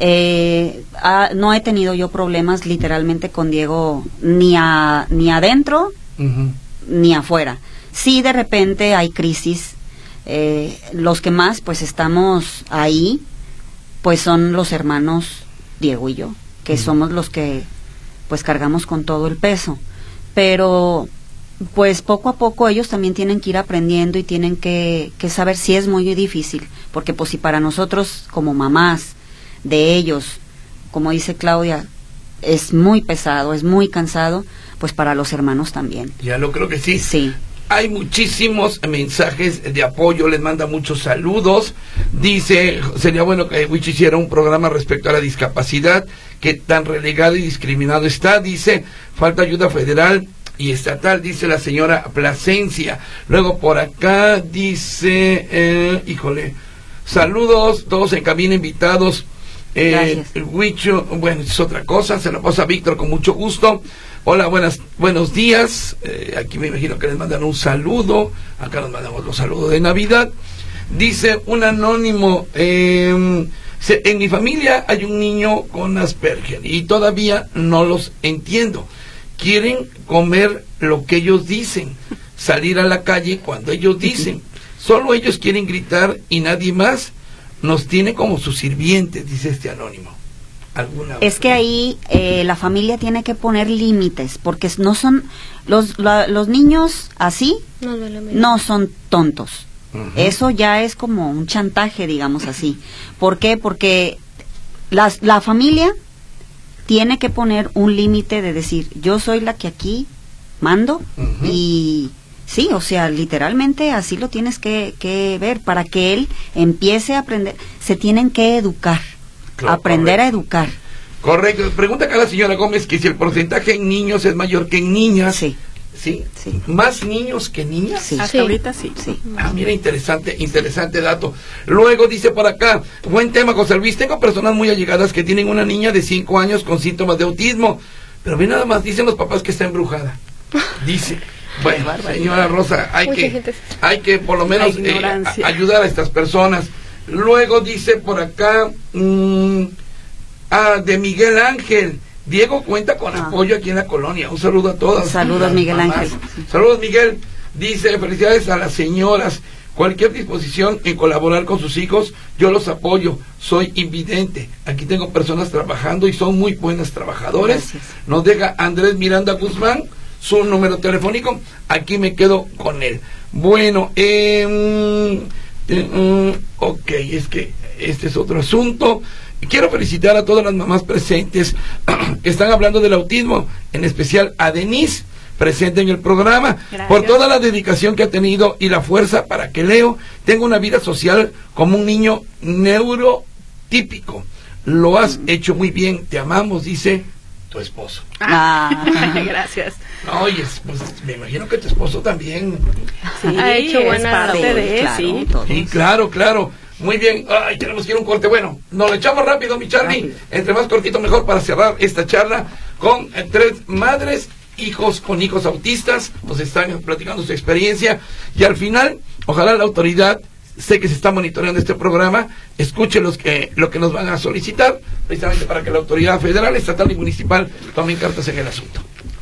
Speaker 3: Eh, ah, no he tenido yo problemas literalmente con Diego, ni a, ni adentro, uh-huh, ni afuera. Sí, de repente hay crisis. Eh, los que más pues estamos ahí pues son los hermanos Diego y yo, que uh-huh, somos los que pues cargamos con todo el peso. Pero pues poco a poco ellos también tienen que ir aprendiendo, y tienen que, que saber si es muy difícil, porque pues si para nosotros como mamás de ellos, como dice Claudia, es muy pesado, es muy cansado, pues para los hermanos también.
Speaker 2: Ya lo creo que sí.
Speaker 3: Sí.
Speaker 2: Hay muchísimos mensajes de apoyo, les manda muchos saludos. Dice, sería bueno que Huicho hiciera un programa respecto a la discapacidad, que tan relegado y discriminado está. Dice, falta ayuda federal y estatal, dice la señora Plasencia. Luego por acá dice, eh, híjole, saludos, todos en cabina invitados. Eh, Huicho, bueno, es otra cosa, se lo pasa a Víctor con mucho gusto. Hola, buenas, buenos días. Eh, aquí me imagino que les mandan un saludo. Acá nos mandamos los saludos de Navidad. Dice un anónimo, eh, se, en mi familia hay un niño con Asperger y todavía no los entiendo. Quieren comer lo que ellos dicen, salir a la calle cuando ellos dicen. Solo ellos quieren gritar y nadie más. nos tiene como sus sirvientes, dice este anónimo. ¿Alguna
Speaker 3: es que ahí eh, la familia tiene que poner límites, porque no son los la, los niños así
Speaker 5: No, no, no,
Speaker 3: no son tontos.
Speaker 2: Uh-huh.
Speaker 3: Eso ya es como un chantaje, digamos así. ¿Por qué? Porque las, la familia tiene que poner un límite de decir, yo soy la que aquí mando, uh-huh. y sí, o sea, literalmente así lo tienes que, que ver. Para que él empiece a aprender, se tienen que educar. Claro, aprender correcto. a educar.
Speaker 2: Correcto. Pregunta acá la señora Gómez que si el porcentaje en niños es mayor que en niñas.
Speaker 3: Sí.
Speaker 2: ¿Sí?
Speaker 3: Sí.
Speaker 2: ¿Más niños que niñas?
Speaker 3: Sí.
Speaker 4: Hasta
Speaker 5: sí.
Speaker 4: ahorita sí.
Speaker 3: sí.
Speaker 2: Ah, mira, interesante, interesante dato. Luego dice por acá, buen tema, José Luis, tengo personas muy allegadas que tienen una niña de cinco años con síntomas de autismo, pero bien nada más dicen los papás que está embrujada. Dice, bueno, señora Rosa, hay
Speaker 5: Mucha
Speaker 2: que,
Speaker 5: gente.
Speaker 2: hay que por lo menos eh, a, ayudar a estas personas. Luego dice por acá, mmm, ah, de Miguel Ángel, Diego cuenta con ah. apoyo aquí en la colonia. Un saludo a todas.
Speaker 3: Saludos, Miguel
Speaker 2: mamás.
Speaker 3: Ángel.
Speaker 2: Saludos, Miguel. Dice, felicidades a las señoras. Cualquier disposición en colaborar con sus hijos, yo los apoyo. Soy invidente. Aquí tengo personas trabajando y son muy buenas trabajadores.
Speaker 3: Gracias.
Speaker 2: Nos deja Andrés Miranda Guzmán su número telefónico. Aquí me quedo con él. Bueno, eh, eh, ok, es que este es otro asunto. Quiero felicitar a todas las mamás presentes que están hablando del autismo, en especial a Denise, presente en el programa. Gracias. Por toda la dedicación que ha tenido y la fuerza para que Leo tenga una vida social como un niño neurotípico. Lo has hecho muy bien, te amamos, dice tu esposo.
Speaker 4: Ah, gracias.
Speaker 2: No, oye, pues me imagino que tu esposo también.
Speaker 4: Sí,
Speaker 5: ha hecho buena
Speaker 4: parte
Speaker 5: labor,
Speaker 4: de él,
Speaker 3: claro,
Speaker 4: sí.
Speaker 3: todos.
Speaker 2: Sí, claro, claro. Muy bien. Ay, tenemos que ir a un corte. Bueno, nos lo echamos rápido, mi Charlie. Rápido. Entre más cortito mejor para cerrar esta charla con eh, tres madres, hijos con hijos autistas. Nos están platicando su experiencia. Y al final, ojalá la autoridad, sé que se está monitoreando este programa, escuche los que, lo que nos van a solicitar, precisamente para que la autoridad federal, estatal y municipal tomen cartas en el asunto.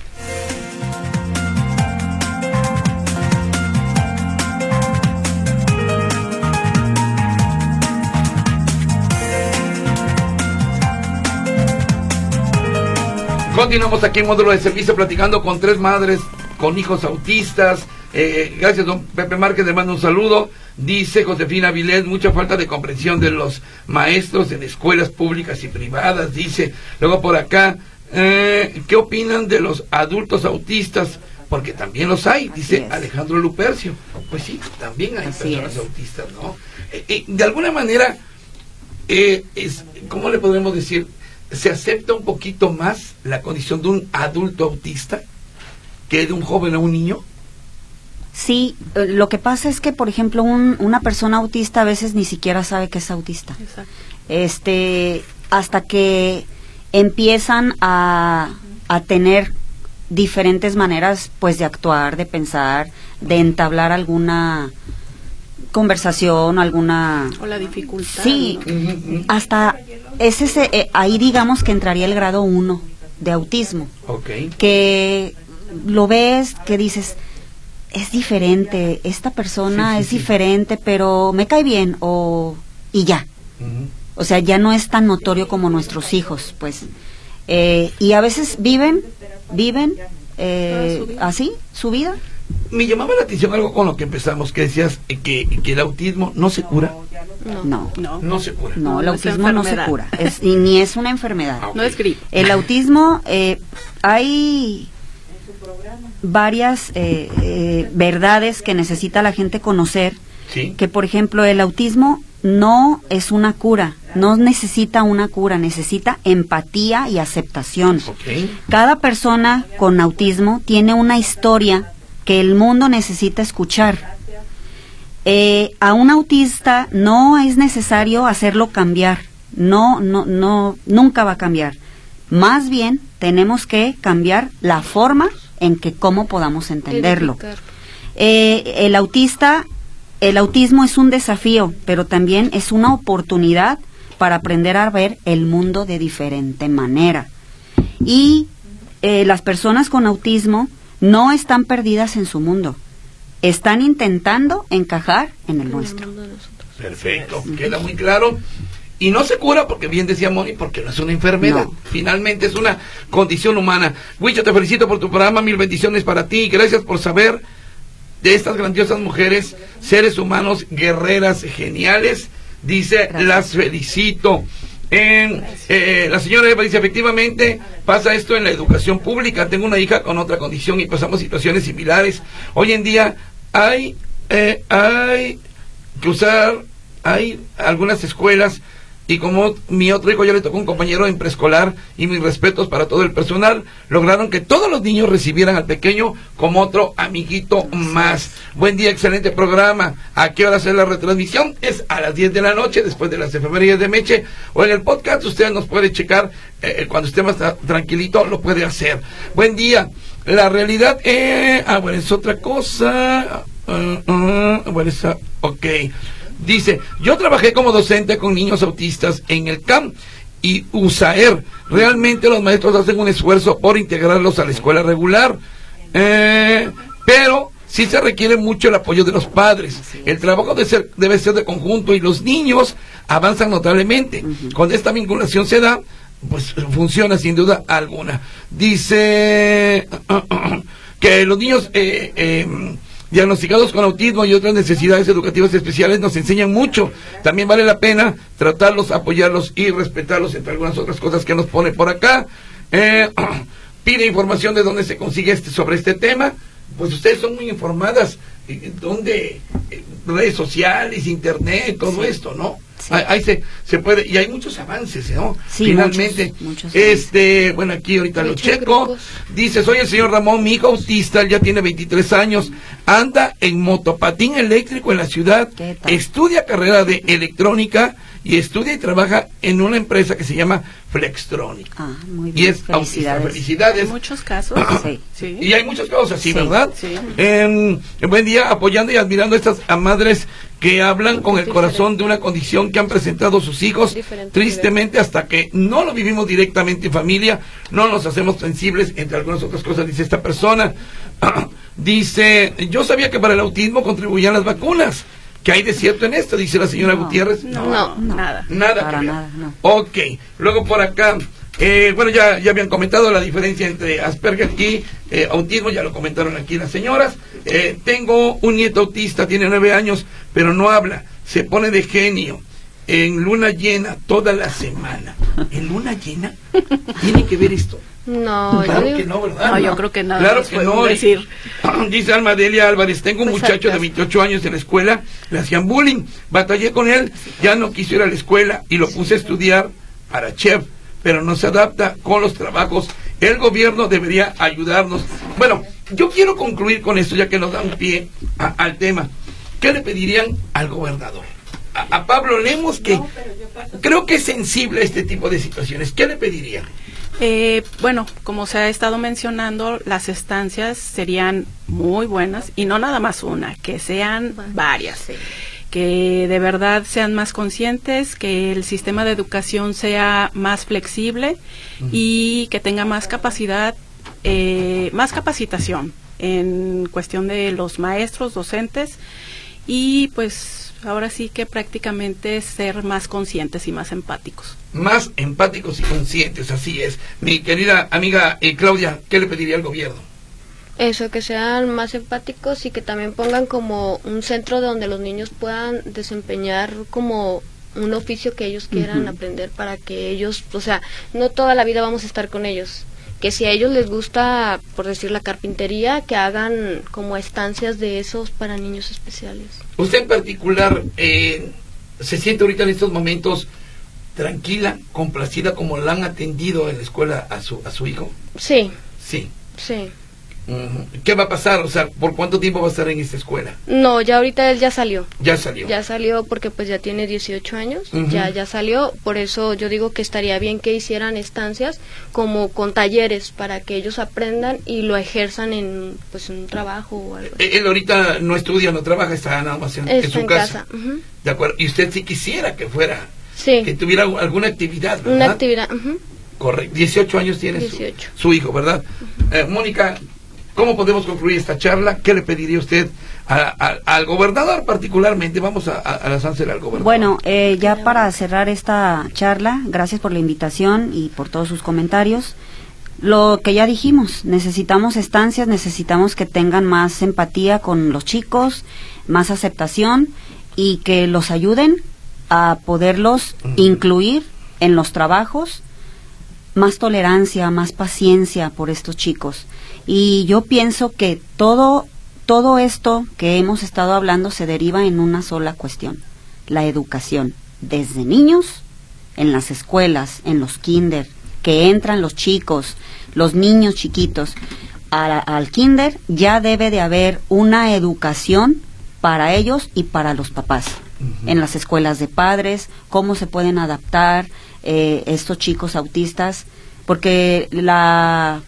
Speaker 2: Continuamos aquí en Módulo de Servicio platicando con tres madres con hijos autistas. Eh, gracias, don Pepe Márquez, le mando un saludo. Dice Josefina Vilés, mucha falta de comprensión de los maestros en escuelas públicas y privadas. Dice, luego por acá, eh, ¿qué opinan de los adultos autistas? Porque también los hay, dice Alejandro Lupercio. Pues sí, también hay Así personas es. autistas, ¿no? Eh, eh, de alguna manera, eh, es, ¿cómo le podemos decir? ¿Se acepta un poquito más la condición de un adulto autista que de un joven o un niño?
Speaker 3: Sí, eh, lo que pasa es que, por ejemplo, un, una persona autista a veces ni siquiera sabe que es autista.
Speaker 4: Exacto.
Speaker 3: Este, hasta que empiezan a, a tener diferentes maneras, pues, de actuar, de pensar, de entablar alguna conversación o alguna...
Speaker 4: O la dificultad.
Speaker 3: Sí,
Speaker 2: ¿no?
Speaker 3: hasta ese, ese eh, ahí digamos que entraría el grado uno de autismo.
Speaker 2: Okay.
Speaker 3: Que lo ves, que dices, es diferente, esta persona sí, sí, es sí. diferente, pero me cae bien, o y ya. Uh-huh. O sea, ya no es tan notorio como nuestros hijos, pues. Eh, y a veces viven, viven eh, ¿Su así, su vida.
Speaker 2: Me llamaba la atención algo con lo que empezamos, que decías eh, que, que el autismo no se cura.
Speaker 3: No, no,
Speaker 2: no, no se cura.
Speaker 3: No, el no autismo no se cura, es, y ni es una enfermedad.
Speaker 2: Ah, okay.
Speaker 4: No es gripe.
Speaker 3: El autismo, eh, hay varias eh, eh, verdades que necesita la gente conocer.
Speaker 2: ¿Sí?
Speaker 3: Que, por ejemplo, el autismo no es una cura, no necesita una cura, necesita empatía y aceptación.
Speaker 2: Okay.
Speaker 3: Cada persona con autismo tiene una historia que el mundo necesita escuchar. Eh, a un autista no es necesario hacerlo cambiar, no, no, no, nunca va a cambiar. Más bien tenemos que cambiar la forma en que cómo podamos entenderlo. Eh, el autista, el autismo es un desafío, pero también es una oportunidad para aprender a ver el mundo de diferente manera. Y eh, las personas con autismo no están perdidas en su mundo, están intentando encajar en el nuestro.
Speaker 2: Perfecto, queda muy claro. Y no se cura porque bien decía Moni, porque no es una enfermedad. No. Finalmente es una condición humana. Huicho, te felicito por tu programa, mil bendiciones para ti. Gracias por saber de estas grandiosas mujeres, seres humanos, guerreras geniales. Dice, gracias. Las felicito. En, eh, la señora Eva dice, efectivamente pasa esto en la educación pública. Tengo una hija con otra condición y pasamos situaciones similares. Hoy en día hay, eh, hay que usar, hay algunas escuelas. Y como mi otro hijo ya le tocó un compañero en preescolar, y mis respetos para todo el personal, lograron que todos los niños recibieran al pequeño como otro amiguito más. Buen día, excelente programa. ¿A qué hora hacer la retransmisión? Es a las diez de la noche, después de las efemérides de Meche, o en el podcast. Usted nos puede checar, eh, cuando esté más tra- tranquilito, lo puede hacer. Buen día. La realidad, eh, ah, bueno, es otra cosa. Uh, uh, bueno, esa, ok. Dice, yo trabajé como docente con niños autistas en el C A M y U S A E R. Realmente los maestros hacen un esfuerzo por integrarlos a la escuela regular, eh, pero sí se requiere mucho el apoyo de los padres. El trabajo debe ser, debe ser de conjunto y los niños avanzan notablemente. Uh-huh. Cuando esta vinculación se da, pues funciona sin duda alguna. Dice uh, uh, que los niños... Eh, eh, diagnosticados con autismo y otras necesidades educativas especiales nos enseñan mucho. También vale la pena tratarlos, apoyarlos y respetarlos, entre algunas otras cosas que nos pone por acá. Eh, pide información de dónde se consigue este sobre este tema. Pues ustedes son muy informadas. ¿Dónde? Redes sociales, internet, todo sí. Esto, ¿no? Sí. Ahí, ahí se, se puede, y hay muchos avances, ¿no?
Speaker 3: Sí,
Speaker 2: finalmente.
Speaker 3: Muchos, muchos
Speaker 2: este, bueno, aquí ahorita lo checo. Grupos. Dice, soy el señor Ramón, mi hijo autista, ya tiene veintitrés años, anda en motopatín eléctrico en la ciudad, estudia carrera de electrónica y estudia y trabaja en una empresa que se llama Flextronic.
Speaker 3: Ah, muy bien.
Speaker 2: Y es autista. Felicidades.
Speaker 4: En muchos casos.
Speaker 2: sí. sí. Y hay muchos casos así,
Speaker 3: sí.
Speaker 2: ¿verdad?
Speaker 4: Sí.
Speaker 2: Eh, buen día, apoyando y admirando a estas a madres que hablan con el corazón de una condición que han presentado sus hijos. Tristemente, hasta que no lo vivimos directamente en familia, no nos hacemos sensibles, entre algunas otras cosas, dice esta persona. Dice, yo sabía que para el autismo contribuían las vacunas. ¿Qué hay de cierto en esto? Dice la señora
Speaker 3: no,
Speaker 2: Gutiérrez.
Speaker 4: No, no, no, nada.
Speaker 2: Nada.
Speaker 3: Para nada, no.
Speaker 2: Ok, luego por acá, eh, bueno, ya, ya habían comentado la diferencia entre Asperger y eh, autismo, ya lo comentaron aquí las señoras. Eh, tengo un nieto autista, tiene nueve años, pero no habla, se pone de genio. En luna llena toda la semana. ¿En luna llena? ¿Tiene que ver esto?
Speaker 5: No,
Speaker 2: claro
Speaker 5: yo
Speaker 2: que no, ¿verdad?
Speaker 4: No, yo creo que nada.
Speaker 2: Claro que no.
Speaker 4: Decir.
Speaker 2: Dice Alma Delia Álvarez, tengo un
Speaker 5: Pues
Speaker 2: muchacho
Speaker 5: acá.
Speaker 2: de veintiocho años en la escuela, le hacían bullying, batallé con él, ya no quiso ir a la escuela y lo puse a estudiar para chef, pero no se adapta con los trabajos. El gobierno debería ayudarnos. Bueno, yo quiero concluir con esto, ya que nos da un pie a, al tema. ¿Qué le pedirían al gobernador? A, a Pablo Lemos, que creo que es sensible a este tipo de situaciones. ¿Qué le pedirían?
Speaker 4: Eh, bueno, como se ha estado mencionando, las estancias serían muy buenas, y no nada más una, que sean varias, que de verdad sean más conscientes, que el sistema de educación sea más flexible uh-huh. y que tenga más capacidad, eh, más capacitación en cuestión de los maestros, docentes, y pues ahora sí que prácticamente ser más conscientes y más empáticos.
Speaker 2: Más empáticos y conscientes, así es. Mi querida amiga eh, Claudia, ¿qué le pediría al gobierno?
Speaker 5: Eso, que sean más empáticos y que también pongan como un centro donde los niños puedan desempeñar como un oficio que ellos quieran uh-huh. aprender, para que ellos, o sea, no toda la vida vamos a estar con ellos. Que si a ellos les gusta, por decir, la carpintería, que hagan como estancias de esos para niños especiales.
Speaker 2: Usted en particular, eh, ¿se siente ahorita en estos momentos tranquila, complacida como la han atendido en la escuela a su a su hijo?
Speaker 5: Sí.
Speaker 2: Sí.
Speaker 5: Sí.
Speaker 2: Uh-huh. ¿Qué va a pasar? O sea, ¿por cuánto tiempo va a estar en esta escuela?
Speaker 5: No, ya ahorita él ya salió.
Speaker 2: Ya salió.
Speaker 5: Ya salió porque pues ya tiene dieciocho años,
Speaker 2: uh-huh.
Speaker 5: ya ya salió, por eso yo digo que estaría bien que hicieran estancias como con talleres para que ellos aprendan y lo ejerzan en pues en un trabajo o algo así.
Speaker 2: Él ahorita no estudia, no trabaja, está nada más en, en su
Speaker 5: en
Speaker 2: casa.
Speaker 5: casa. Uh-huh.
Speaker 2: De acuerdo. Y usted sí quisiera que fuera,
Speaker 5: sí.
Speaker 2: que tuviera alguna actividad, ¿verdad?
Speaker 5: Una actividad. Uh-huh.
Speaker 2: Correcto. dieciocho años tiene
Speaker 5: dieciocho.
Speaker 2: Su, su hijo, ¿verdad? Uh-huh. Eh, Mónica, ¿Cómo podemos concluir esta charla? ¿Qué le pediría usted a, a, al gobernador particularmente? Vamos a, a, a lanzársela al gobernador.
Speaker 3: Bueno, eh, ya para cerrar esta charla, gracias por la invitación y por todos sus comentarios. Lo que ya dijimos, necesitamos estancias, necesitamos que tengan más empatía con los chicos, más aceptación y que los ayuden a poderlos uh-huh. incluir en los trabajos, más tolerancia, más paciencia por estos chicos. Y yo pienso que todo, todo esto que hemos estado hablando se deriva en una sola cuestión, la educación. Desde niños, en las escuelas, en los kinder, que entran los chicos, los niños chiquitos, a, al kinder ya debe de haber una educación para ellos y para los papás. Uh-huh. En las escuelas de padres, cómo se pueden adaptar eh, estos chicos autistas, porque la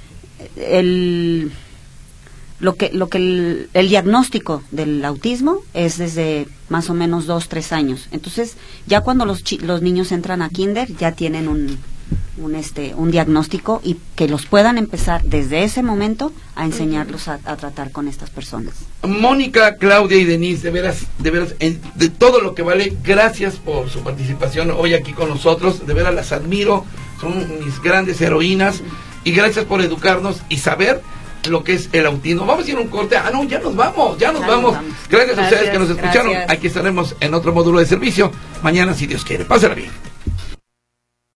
Speaker 3: el lo que lo que el, el diagnóstico del autismo es desde más o menos dos tres años. Entonces ya cuando los chi- los niños entran a kinder ya tienen un un este un diagnóstico y que los puedan empezar desde ese momento a enseñarlos a, a tratar con estas personas.
Speaker 2: Mónica, Claudia y Denise, de veras, de veras, en, de todo lo que vale, gracias por su participación hoy aquí con nosotros, de veras las admiro, son mis grandes heroínas y gracias por educarnos y saber lo que es el autismo. Vamos a ir a un corte. Ah, no, ya nos vamos, ya nos, ya vamos. nos vamos. Gracias, gracias a ustedes que nos escucharon. Gracias. Aquí estaremos en otro módulo de servicio mañana si Dios quiere. Pásala bien.